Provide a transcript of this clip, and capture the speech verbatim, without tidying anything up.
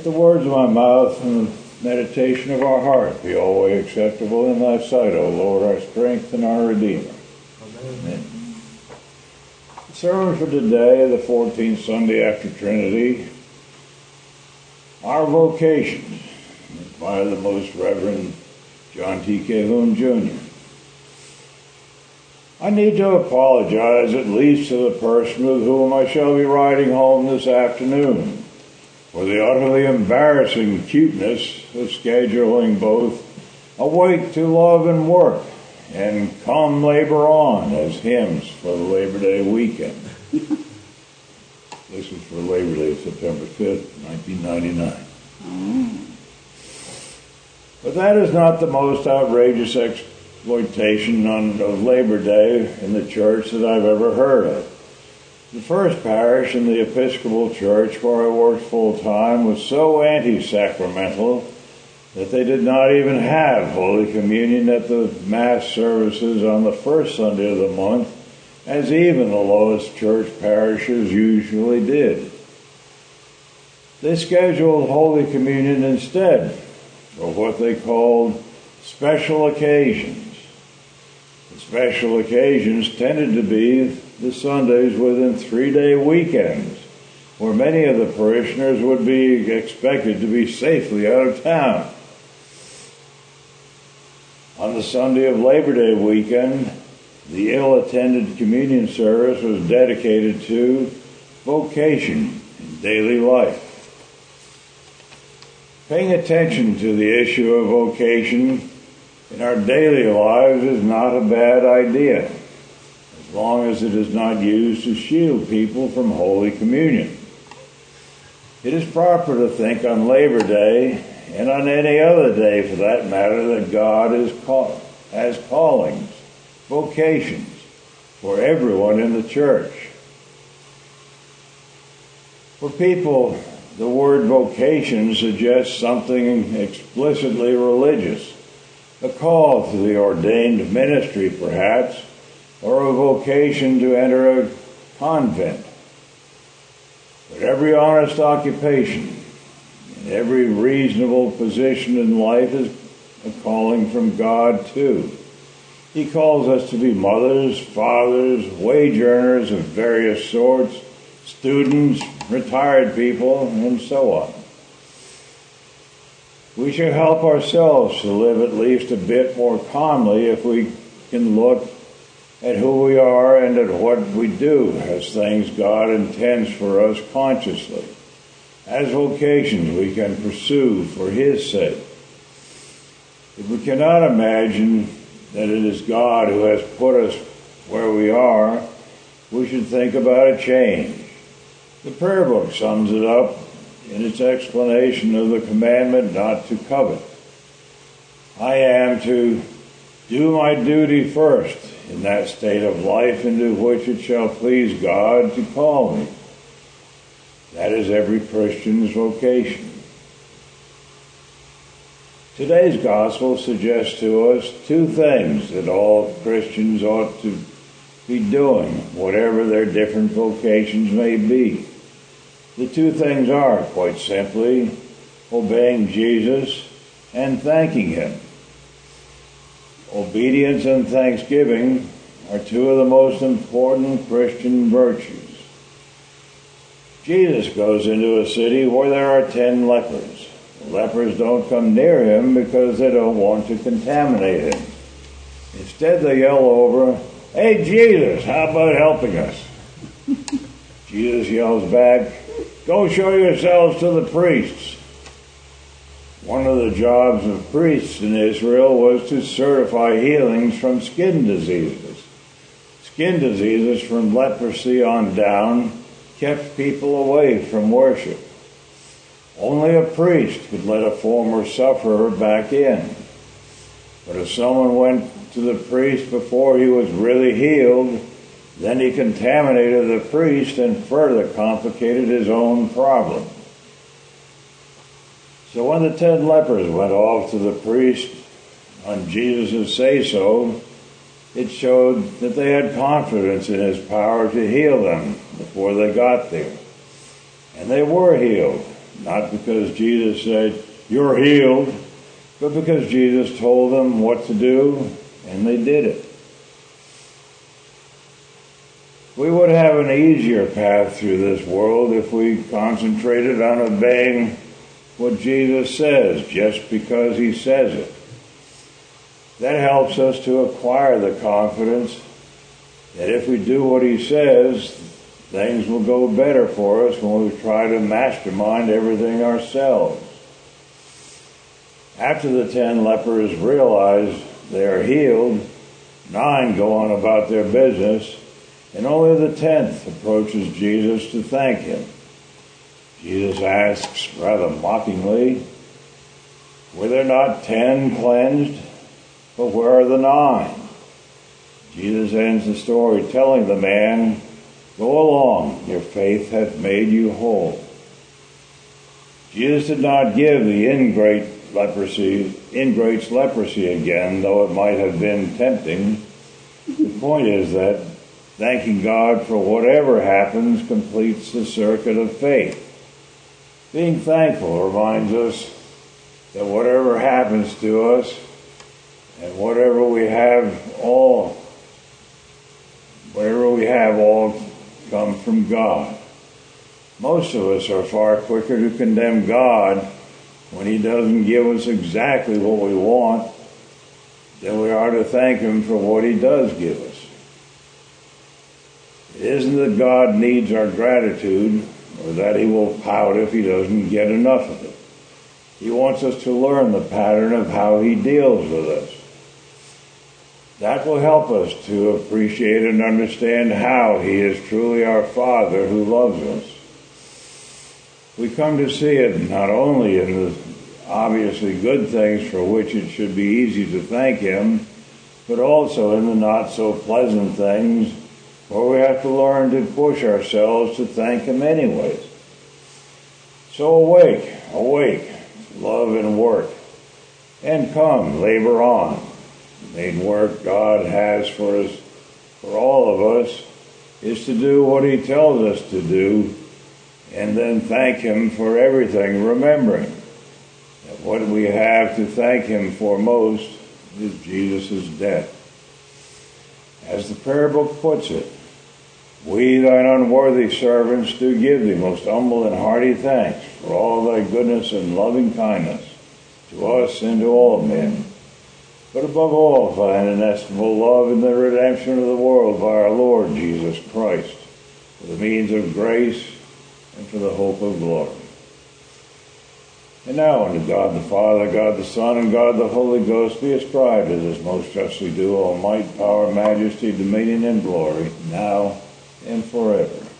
Let the words of my mouth and the meditation of our heart be always acceptable in thy sight, O Lord, our strength and our Redeemer. Amen. Amen. The sermon for today, the fourteenth Sunday after Trinity, Our Vocations, by the Most Reverend John T. Calhoun, Junior I need to apologize at least to the person with whom I shall be riding home this afternoon for the utterly embarrassing cuteness of scheduling both Awake to Love and Work and Come Labor On as hymns for the Labor Day weekend. This was for Labor Day, September fifth, nineteen ninety-nine. Mm. But that is not the most outrageous exploitation on, of Labor Day in the church that I've ever heard of. The first parish in the Episcopal Church where I worked full-time was so anti-sacramental that they did not even have Holy Communion at the Mass services on the first Sunday of the month, as even the lowest church parishes usually did. They scheduled Holy Communion instead for what they called special occasions. The special occasions tended to be the Sundays within three-day weekends, where many of the parishioners would be expected to be safely out of town. On the Sunday of Labor Day weekend, the ill-attended communion service was dedicated to vocation in daily life. Paying attention to the issue of vocation in our daily lives is not a bad idea, as long as it is not used to shield people from Holy Communion. It is proper to think on Labor Day, and on any other day for that matter, that God is call, has callings, vocations, for everyone in the church. For people, the word vocation suggests something explicitly religious, a call to the ordained ministry perhaps, or a vocation to enter a convent. But every honest occupation and every reasonable position in life is a calling from God too. He calls us to be mothers, fathers, wage earners of various sorts, students, retired people, and so on. We should help ourselves to live at least a bit more calmly if we can look at who we are and at what we do as things God intends for us consciously, as vocations we can pursue for His sake. If we cannot imagine that it is God who has put us where we are, we should think about a change. The prayer book sums it up in its explanation of the commandment not to covet. I am to do my duty first in that state of life into which it shall please God to call me. That is every Christian's vocation. Today's gospel suggests to us two things that all Christians ought to be doing, whatever their different vocations may be. The two things are, quite simply, obeying Jesus and thanking Him. Obedience and thanksgiving are two of the most important Christian virtues. Jesus goes into a city where there are ten lepers. The lepers don't come near Him because they don't want to contaminate Him. Instead, they yell over, "Hey, Jesus, how about helping us?" Jesus yells back, "Go show yourselves to the priests." One of the jobs of priests in Israel was to certify healings from skin diseases. Skin diseases from leprosy on down kept people away from worship. Only a priest could let a former sufferer back in. But if someone went to the priest before he was really healed, then he contaminated the priest and further complicated his own problem. So when the ten lepers went off to the priest on Jesus' say-so, it showed that they had confidence in His power to heal them before they got there. And they were healed, not because Jesus said, "You're healed," but because Jesus told them what to do, and they did it. We would have an easier path through this world if we concentrated on obeying what Jesus says just because he says it. That helps us to acquire the confidence that if we do what he says, things will go better for us when we try to mastermind everything ourselves. After the ten lepers realize they are healed, nine go on about their business, and only the tenth approaches Jesus to thank him. Jesus asks rather mockingly, "Were there not ten cleansed? But where are the nine?" Jesus ends the story telling the man, "Go along, your faith hath made you whole." Jesus did not give the ingrate leprosy, ingrate's leprosy again, though it might have been tempting. The point is that thanking God for whatever happens completes the circuit of faith. Being thankful reminds us that whatever happens to us and whatever we have all, whatever we have all come from God. Most of us are far quicker to condemn God when he doesn't give us exactly what we want than we are to thank him for what he does give us. It isn't that God needs our gratitude or that he will pout if he doesn't get enough of it. He wants us to learn the pattern of how he deals with us. That will help us to appreciate and understand how he is truly our Father who loves us. We come to see it not only in the obviously good things for which it should be easy to thank him, but also in the not so pleasant things where we have to learn to push ourselves to thank him anyways. So awake, awake, love and work, and come, labor on. The main work God has for us, for all of us, is to do what he tells us to do, and then thank him for everything, remembering that what we have to thank him for most is Jesus' death. As the prayer book puts it, "We, thine unworthy servants, do give thee most humble and hearty thanks for all thy goodness and loving kindness to us and to all men, but above all for thine inestimable love in the redemption of the world by our Lord Jesus Christ, for the means of grace and for the hope of glory." And now unto God the Father, God the Son, and God the Holy Ghost be ascribed as is most justly due all might, power, majesty, dominion, and glory, now and forever.